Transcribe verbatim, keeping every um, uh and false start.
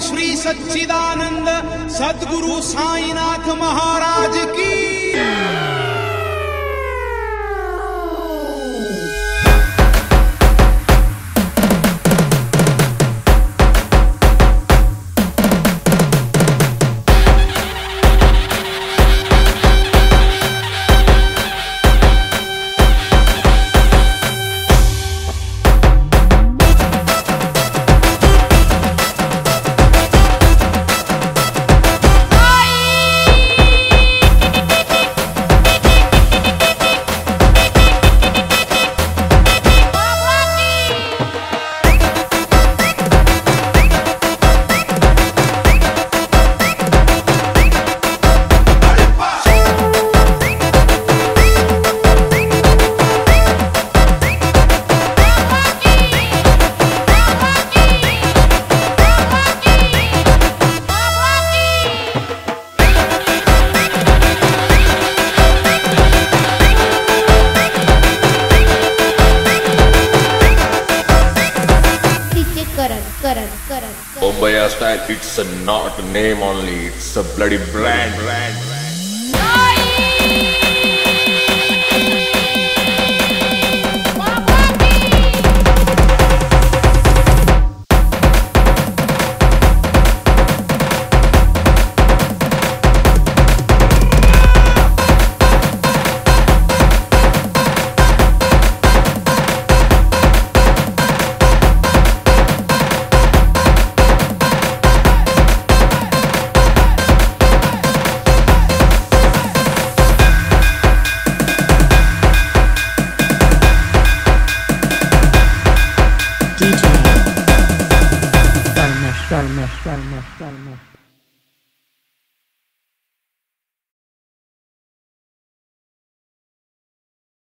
श्री सच्चिदानंद सद्गुरु साईनाथ महाराज की। Bombaya style, it's a not a name only, it's a bloody brand. brand, brand. Salma, Salma, Salma, Salma.